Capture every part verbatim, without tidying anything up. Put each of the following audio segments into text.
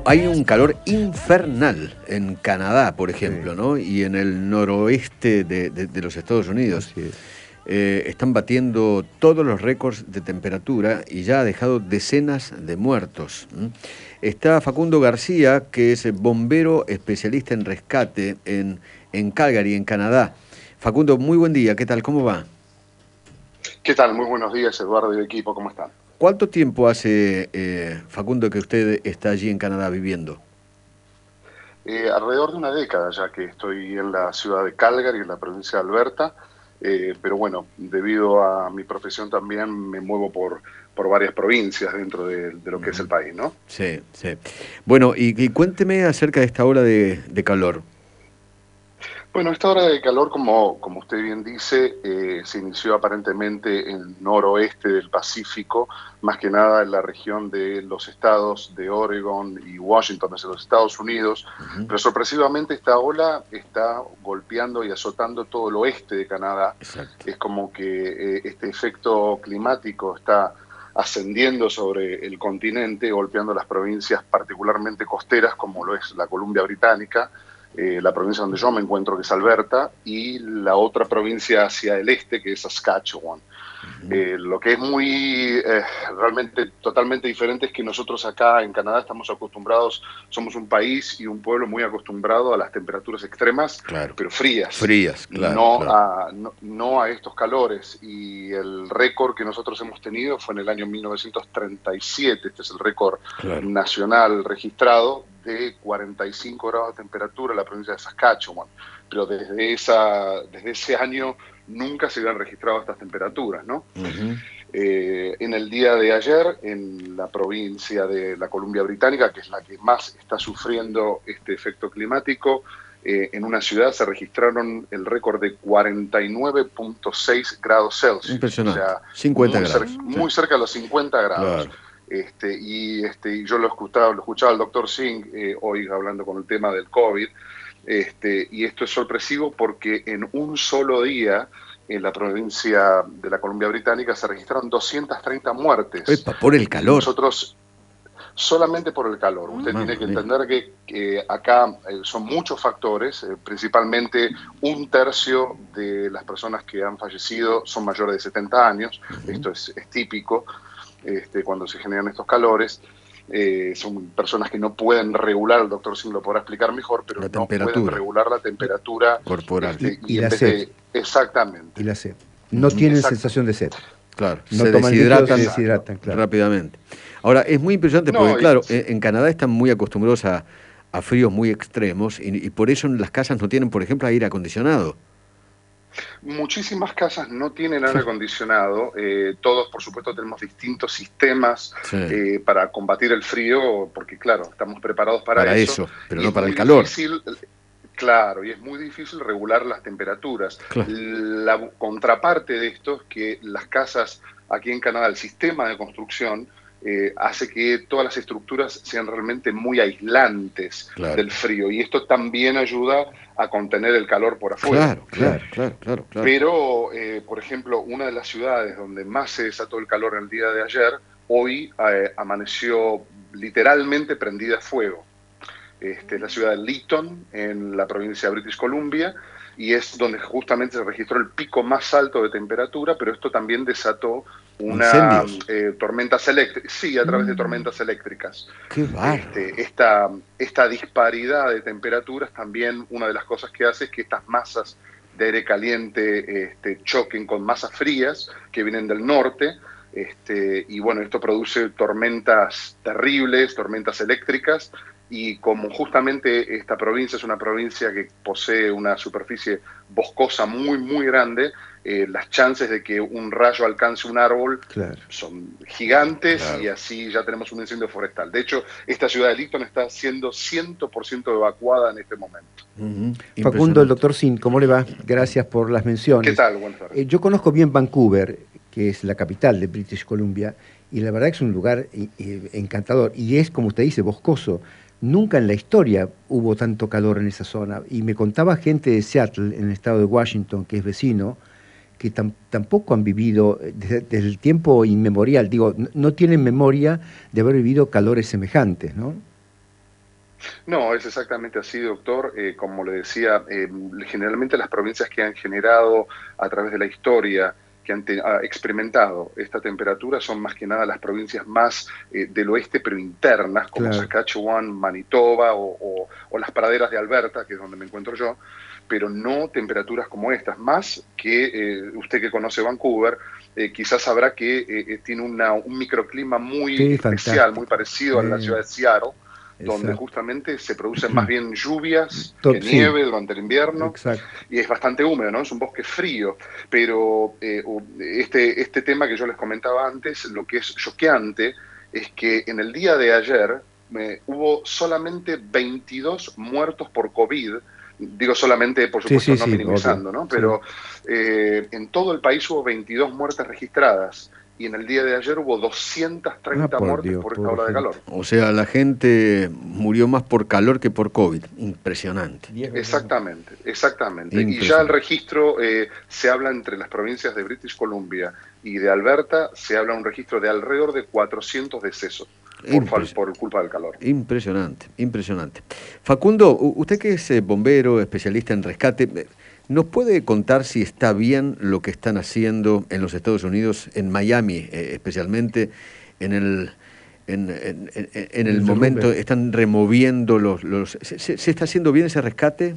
hay un calor infernal en Canadá, por ejemplo, Sí. ¿no? Y en el noroeste de, de- de los Estados Unidos. Así es. Eh, están batiendo todos los récords de temperatura y ya ha dejado decenas de muertos. ¿m? Está Facundo García, que es bombero especialista en rescate en, en Calgary, en Canadá. Facundo, muy buen día. ¿Qué tal? ¿Cómo va? ¿Qué tal? Muy buenos días, Eduardo y equipo, ¿cómo están? ¿Cuánto tiempo hace, eh, Facundo, que usted está allí en Canadá viviendo? Eh, alrededor de una década ya que estoy en la ciudad de Calgary, en la provincia de Alberta, eh, pero bueno, debido a mi profesión también me muevo por, por varias provincias dentro de, de lo que es el país, ¿no? Sí, sí. Bueno, y, y cuénteme acerca de esta ola de, de calor. Bueno, esta hora de calor, como, como usted bien dice, eh, se inició aparentemente en el noroeste del Pacífico, más que nada en la región de los estados de Oregon y Washington, desde los Estados Unidos, Ujú. pero sorpresivamente esta ola está golpeando y azotando todo el oeste de Canadá. Exacto. Es como que eh, este efecto climático está ascendiendo sobre el continente, golpeando las provincias particularmente costeras, como lo es la Columbia Británica, eh, la provincia donde yo me encuentro, que es Alberta, y la otra provincia hacia el este, que es Saskatchewan. Ujú. Eh, lo que es muy, eh, realmente totalmente diferente es que nosotros acá en Canadá estamos acostumbrados, somos un país y un pueblo muy acostumbrado a las temperaturas extremas, Claro. pero frías, Frías, claro, no, claro. A, no, no a estos calores. Y el récord que nosotros hemos tenido fue en el año mil novecientos treinta y siete, este es el récord Claro. nacional registrado, de cuarenta y cinco grados de temperatura en la provincia de Saskatchewan. Pero desde, esa, desde ese año nunca se habían registrado estas temperaturas, ¿no? Ujú. Eh, en el día de ayer, en la provincia de la Columbia Británica, que es la que más está sufriendo este efecto climático, eh, en una ciudad se registraron el récord de cuarenta y nueve punto seis grados Celsius, Impresionante. o sea, cincuenta muy, cer grados. muy Sí. cerca de los cincuenta grados. Claro. Este, y este, yo lo escuchaba, lo escuchaba al doctor Singh eh, hoy hablando con el tema del COVID, este, y esto es sorpresivo porque en un solo día en la provincia de la Columbia Británica se registraron doscientas treinta muertes. Epa, por el Y calor. nosotros, solamente por el calor. Usted Mamma tiene que mía. entender que, que acá eh, son muchos factores, eh, principalmente un tercio de las personas que han fallecido son mayores de setenta años, Ujú. esto es, es típico este, cuando se generan estos calores. Eh, son personas que no pueden regular, el doctor Singh lo podrá explicar mejor, pero La no pueden temperatura regular la temperatura. corporal. Este, Y, y y en la vez sed. de, exactamente. Y la sed. No Ujú. tienen Exacto. sensación de sed. Claro, No se toman líquidos, se deshidratan deshidratan, claro. rápidamente. Ahora, es muy impresionante porque, No, y- claro, en, en Canadá están muy acostumbrados a, a fríos muy extremos y, y por eso en las casas no tienen, por ejemplo, aire acondicionado. Muchísimas casas no tienen aire acondicionado. Eh, todos, por supuesto, tenemos distintos sistemas Sí. eh, para combatir el frío, porque, claro, estamos preparados para, Para eso. eso, pero Y no es para muy el calor. difícil, claro, y es muy difícil regular las temperaturas. Claro. La contraparte de esto es que las casas aquí en Canadá, el sistema de construcción, eh, hace que todas las estructuras sean realmente muy aislantes Claro. del frío. Y esto también ayuda a contener el calor por afuera. Claro, claro, claro, claro, claro. Pero, eh, por ejemplo, una de las ciudades donde más se desató el calor el día de ayer, hoy eh, amaneció literalmente prendida a fuego. Este, es la ciudad de Lytton, en la provincia de British Columbia, y es donde justamente se registró el pico más alto de temperatura, pero esto también desató una ¿Incendios? eh, tormentas eléctricas, sí, a través de tormentas eléctricas. Qué bárbaro. Este, esta, esta disparidad de temperaturas también, una de las cosas que hace es que estas masas de aire caliente este, choquen con masas frías que vienen del norte, este, y bueno, esto produce tormentas terribles, tormentas eléctricas, y como justamente esta provincia es una provincia que posee una superficie boscosa muy, muy grande, eh, las chances de que un rayo alcance un árbol Claro. son gigantes, Claro. y así ya tenemos un incendio forestal. De hecho, esta ciudad de Lytton está siendo cien por ciento evacuada en este momento. Ujú. Facundo, el Impresionante. doctor Sin, ¿cómo le va? Gracias por las menciones. ¿Qué tal? Buenas tardes. Eh, yo conozco bien Vancouver, que es la capital de British Columbia, y la verdad que es un lugar eh, eh, encantador, y es, como usted dice, boscoso. Nunca en la historia hubo tanto calor en esa zona, y me contaba gente de Seattle, en el estado de Washington, que es vecino, que tam- tampoco han vivido eh, desde, desde el tiempo inmemorial, digo, no, no tienen memoria de haber vivido calores semejantes, ¿no? No, es exactamente así, doctor. Eh, como le decía, eh, generalmente las provincias que han generado a través de la historia, que han te, ha experimentado esta temperatura, son más que nada las provincias más eh, del oeste, pero internas, como Claro. Saskatchewan, Manitoba o, o, o las praderas de Alberta, que es donde me encuentro yo, pero no temperaturas como estas, más que eh, usted que conoce Vancouver, eh, quizás sabrá que eh, tiene una, un microclima muy Sí, especial, muy fantástico. parecido a la Sí, ciudad de Seattle, donde exacto. justamente se producen más bien lluvias To- que sí, nieve durante el invierno, exacto. y es bastante húmedo, ¿no? Es un bosque frío, pero eh, este, este tema que yo les comentaba antes, lo que es choqueante es que en el día de ayer me, hubo solamente veintidós muertos por COVID. Digo solamente, por Sí, supuesto, sí, no sí, obvio. minimizando, ¿no? Sí. Pero eh, en todo el país hubo veintidós muertes registradas y en el día de ayer hubo doscientas Ah, treinta por muertes Dios, por esta pobre ola de gente. calor. O sea, la gente murió más por calor que por COVID. Impresionante. Diez veces más. Exactamente, exactamente. Y ya el Impresionante. registro eh, se habla entre las provincias de British Columbia y de Alberta, se habla un registro de alrededor de cuatrocientos decesos por, fal- Impres- por culpa del calor. Impresionante, impresionante. Facundo, u- usted que es eh, bombero, especialista en rescate, eh, ¿nos puede contar si está bien lo que están haciendo en los Estados Unidos, en Miami eh, especialmente, en el, en, en- en- en el El momento, derrumbe. están removiendo los... los ¿se, se- se está haciendo bien ese rescate?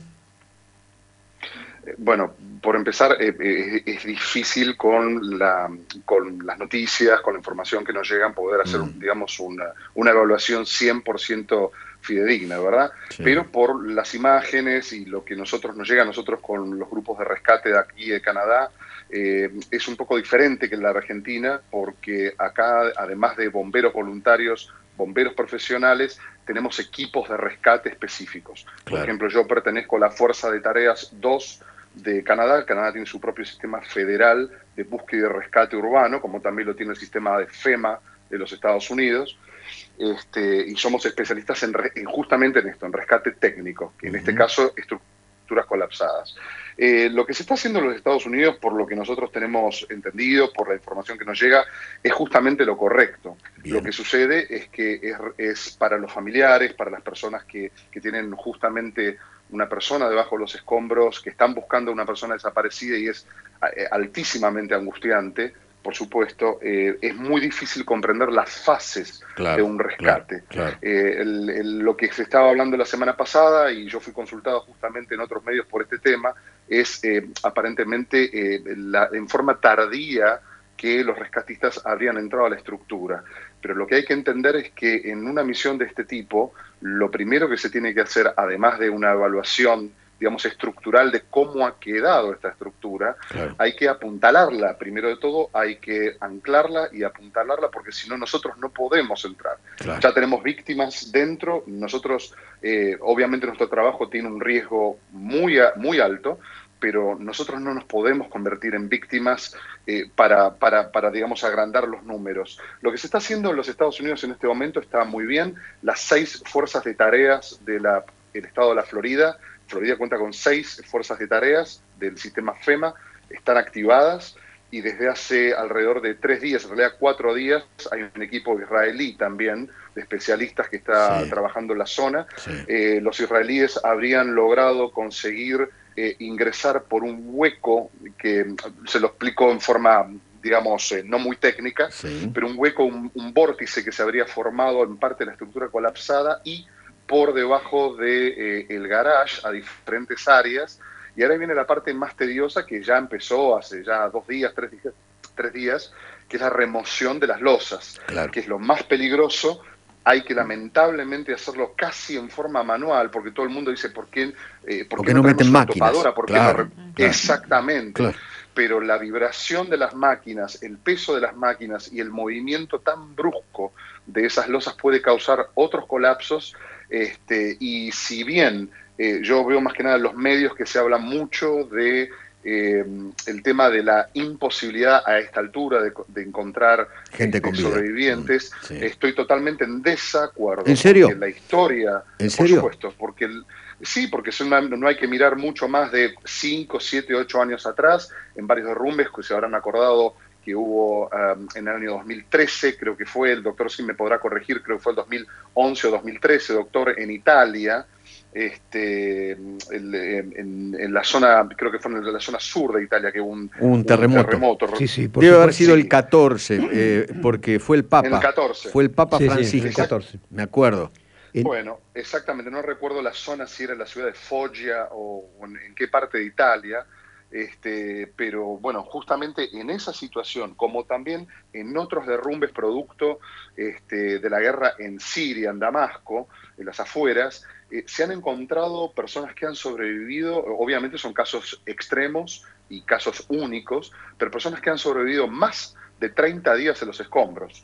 Eh, Bueno, por empezar, eh, eh, es difícil con, la, con las noticias, con la información que nos llegan, poder hacer, Mm, digamos, una, una evaluación cien por ciento fidedigna, ¿verdad? sí, Pero por las imágenes y lo que nosotros nos llega a nosotros con los grupos de rescate de aquí de Canadá, eh, es un poco diferente que en la Argentina, porque acá, además de bomberos voluntarios, bomberos profesionales, tenemos equipos de rescate específicos. Por claro. ejemplo, yo pertenezco a la Fuerza de Tareas dos de Canadá. Canadá tiene su propio sistema federal de búsqueda y rescate urbano, como también lo tiene el sistema de FEMA de los Estados Unidos. Este, y somos especialistas en, en justamente en esto, en rescate técnico, que en este Ujú, caso estructuras colapsadas. Eh, lo que se está haciendo en los Estados Unidos, por lo que nosotros tenemos entendido, por la información que nos llega, es justamente lo correcto. Lo que bien, sucede es que es, es para los familiares, para las personas que, que tienen justamente una persona debajo de los escombros, que están buscando a una persona desaparecida y es eh, altísimamente angustiante, por supuesto, eh, es muy difícil comprender las fases de claro, un claro, rescate. claro. Eh, el, el, lo que se estaba hablando la semana pasada, y yo fui consultado justamente en otros medios por este tema, es eh, aparentemente eh, la, en forma tardía que los rescatistas habrían entrado a la estructura. Pero lo que hay que entender es que en una misión de este tipo, lo primero que se tiene que hacer, además de una evaluación, digamos, estructural de cómo ha quedado esta estructura, Claro. hay que apuntalarla. Primero de todo, hay que anclarla y apuntalarla, porque si no, nosotros no podemos entrar. Claro. Ya tenemos víctimas dentro. Nosotros, eh, obviamente, nuestro trabajo tiene un riesgo muy, muy alto, pero nosotros no nos podemos convertir en víctimas eh, para, para, para, digamos, agrandar los números. Lo que se está haciendo en los Estados Unidos en este momento está muy bien. Las seis fuerzas de tareas del estado de la Florida, Florida cuenta con seis fuerzas de tareas del sistema FEMA, están activadas, y desde hace alrededor de tres días, en realidad cuatro días, hay un equipo israelí también de especialistas que está Sí, trabajando en la zona. sí. Eh, los israelíes habrían logrado conseguir eh, ingresar por un hueco que se lo explico en forma, digamos, eh, no muy técnica, Sí. pero un hueco, un, un vórtice que se habría formado en parte de la estructura colapsada y por debajo del de, eh, garage a diferentes áreas. Y ahora viene la parte más tediosa, que ya empezó hace ya dos días, tres días, tres días, que es la remoción de las losas, Claro. que es lo más peligroso. Hay que lamentablemente hacerlo casi en forma manual, porque todo el mundo dice, ¿por qué, eh, ¿por qué Porque no no traemos meten una máquinas. topadora? ¿Por qué no Claro, re-? claro, Exactamente. claro. Pero la vibración de las máquinas, el peso de las máquinas y el movimiento tan brusco de esas losas puede causar otros colapsos. Este, y si bien eh, yo veo más que nada en los medios que se habla mucho de eh, el tema de la imposibilidad a esta altura de, de encontrar Gente este, con vida. sobrevivientes, Mm, sí. estoy totalmente en desacuerdo. ¿En serio? Porque la historia, ¿En por serio? supuesto, porque el, sí, porque una, no hay que mirar mucho más de cinco, siete, ocho años atrás, en varios derrumbes que se habrán acordado que hubo um, en el año dos mil trece, creo que fue, el doctor sí me podrá corregir, creo que fue el dos mil once o dos mil trece, doctor, en Italia, este, el, en, en la zona, creo que fue en la zona sur de Italia, que hubo un, un terremoto. Un terremoto. Sí, sí, por Debe supuesto. haber sido Sí. el catorce, eh, porque fue el Papa. En el catorce. Fue el Papa Sí, sí, Francisco. en el catorce. Me acuerdo. En- Bueno, exactamente, no recuerdo la zona, si era la ciudad de Foggia o, o en, en qué parte de Italia, este, pero bueno, justamente en esa situación, como también en otros derrumbes producto este, de la guerra en Siria, en Damasco, en las afueras, eh, se han encontrado personas que han sobrevivido, obviamente son casos extremos y casos únicos, pero personas que han sobrevivido más de treinta días en los escombros.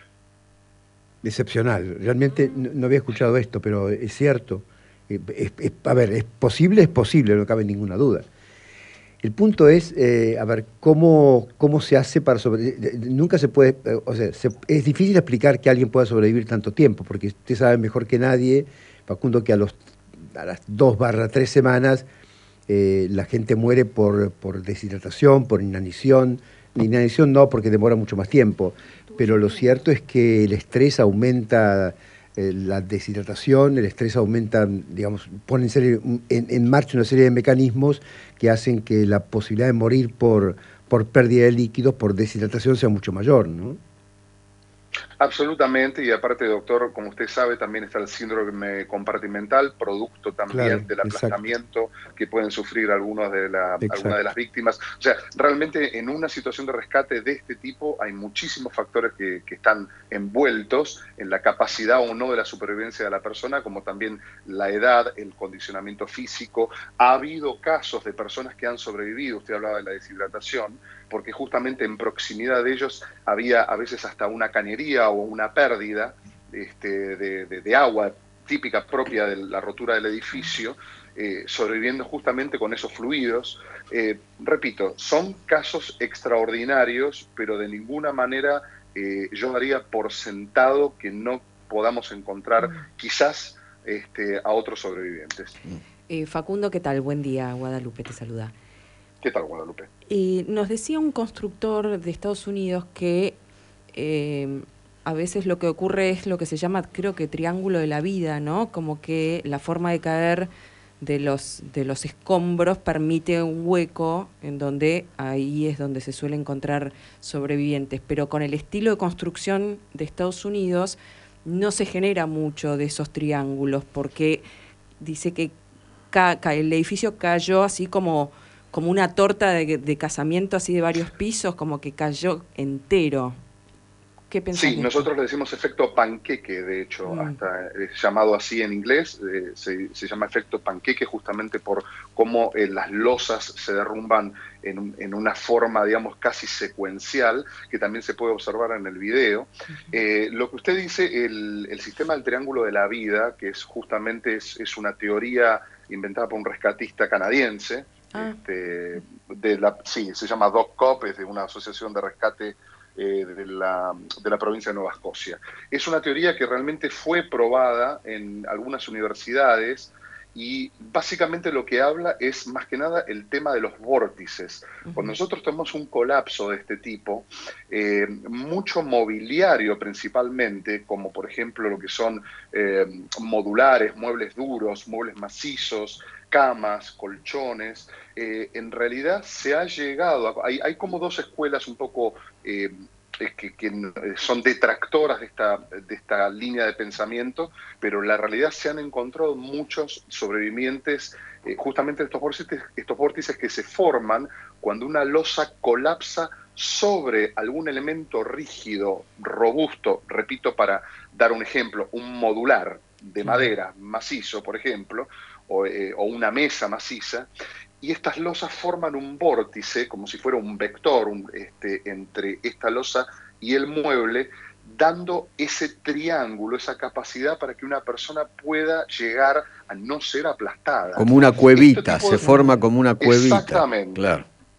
Excepcional. Realmente no, no había escuchado esto, pero es cierto. Eh, es- es- a ver, ¿es posible? Es posible, no cabe ninguna duda. El punto es, eh, a ver, ¿cómo, cómo se hace para sobrevivir? Nunca se puede, eh, o sea, se- es difícil explicar que alguien pueda sobrevivir tanto tiempo, porque usted sabe mejor que nadie, Facundo, que a, los, a las dos barra tres semanas eh, la gente muere por, por deshidratación, por inanición. Inanición no, porque demora mucho más tiempo, pero lo cierto es que el estrés aumenta eh, la deshidratación, el estrés aumenta, digamos, pone en, serie- en, en marcha una serie de mecanismos que hacen que la posibilidad de morir por, por pérdida de líquidos, por deshidratación, sea mucho mayor, ¿no? Absolutamente, y aparte, doctor, como usted sabe, también está el síndrome compartimental, producto también Claro, del exacto. aplastamiento que pueden sufrir algunos de la, algunas Exacto. de las víctimas. O sea, realmente en una situación de rescate de este tipo hay muchísimos factores que, que están envueltos en la capacidad o no de la supervivencia de la persona, como también la edad, el condicionamiento físico. Ha habido casos de personas que han sobrevivido, usted hablaba de la deshidratación, porque justamente en proximidad de ellos había a veces hasta una cañería o una pérdida este, de, de, de agua típica propia de la rotura del edificio, eh, sobreviviendo justamente con esos fluidos. Eh, repito, son casos extraordinarios, pero de ninguna manera eh, yo daría por sentado que no podamos encontrar quizás este, a otros sobrevivientes. Eh, Facundo, ¿qué tal? Buen día, Guadalupe te saluda. ¿Qué tal, Guadalupe? Eh, nos decía un constructor de Estados Unidos que eh, a veces lo que ocurre es lo que se llama, creo que triángulo de la vida, ¿no? Como que la forma de caer de los, de los escombros permite un hueco en donde ahí es donde se suele encontrar sobrevivientes, pero con el estilo de construcción de Estados Unidos no se genera mucho de esos triángulos porque dice que ca- ca- el edificio cayó así como como una torta de, de casamiento así de varios pisos, como que cayó entero. ¿Qué pensás? Sí, de nosotros esto? le decimos efecto panqueque, de hecho, Mm. hasta es llamado así en inglés, eh, se, se llama efecto panqueque justamente por cómo eh, las losas se derrumban en, un- en una forma, digamos, casi secuencial, que también se puede observar en el video. Uh-huh. Eh, lo que usted dice, el, el sistema del triángulo de la vida, que es justamente es, es una teoría inventada por un rescatista canadiense, Ah. este, de la, sí, se llama Doc Cobb, es de una asociación de rescate eh, de, la, de la provincia de Nueva Escocia. Es una teoría que realmente fue probada en algunas universidades y básicamente lo que habla es más que nada el tema de los vórtices. Uh-huh. Cuando nosotros tenemos un colapso de este tipo, eh, mucho mobiliario principalmente, como por ejemplo lo que son eh, modulares, muebles duros, muebles macizos, camas, colchones, eh, en realidad se ha llegado, a, hay, hay como dos escuelas un poco eh, que, que son detractoras de esta, de esta línea de pensamiento, pero en la realidad se han encontrado muchos sobrevivientes eh, justamente estos vórtices, estos vórtices que se forman cuando una losa colapsa sobre algún elemento rígido, robusto, repito, para dar un ejemplo, un modular de madera macizo, por ejemplo, o, eh, o una mesa maciza, y estas losas forman un vórtice, como si fuera un vector un, este, entre esta losa y el mueble, dando ese triángulo, esa capacidad para que una persona pueda llegar a no ser aplastada. Como una cuevita, Este se de... forma como una cuevita. Exactamente. Claro.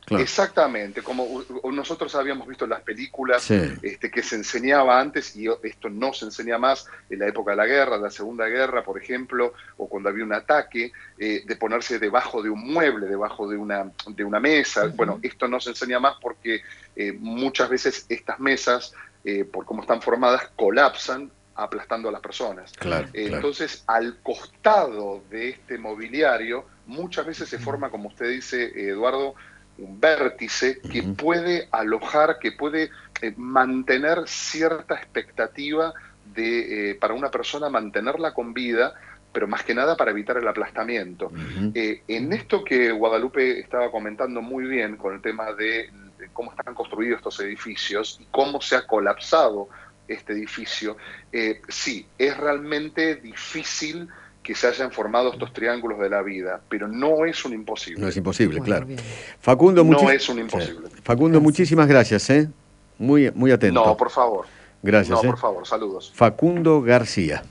Claro. Exactamente, como nosotros habíamos visto en las películas, sí. este, que se enseñaba antes, y esto no se enseña más en la época de la guerra, de la Segunda Guerra, por ejemplo, o cuando había un ataque, eh, de ponerse debajo de un mueble, debajo de una, de una mesa. Uh-huh. Bueno, esto no se enseña más porque eh, muchas veces estas mesas, eh, por cómo están formadas, colapsan, aplastando a las personas. Claro, eh, claro. Entonces, al costado de este mobiliario, muchas veces se forma, como usted dice, Eduardo, un vértice que uh-huh. puede alojar, que puede eh, mantener cierta expectativa de, eh, para una persona, mantenerla con vida, pero más que nada para evitar el aplastamiento. Uh-huh. Eh, en esto que Guadalupe estaba comentando muy bien con el tema de, de cómo están construidos estos edificios y cómo se ha colapsado este edificio, eh, sí, es realmente difícil que se hayan formado estos triángulos de la vida, pero no es un imposible. No es imposible, bueno, claro. Bien. Facundo, no muchis... es un imposible. Sí. Facundo, gracias. Muchísimas gracias, ¿eh? Muy, muy atento. No, por favor. Gracias. No, ¿eh? por favor, saludos. Facundo García.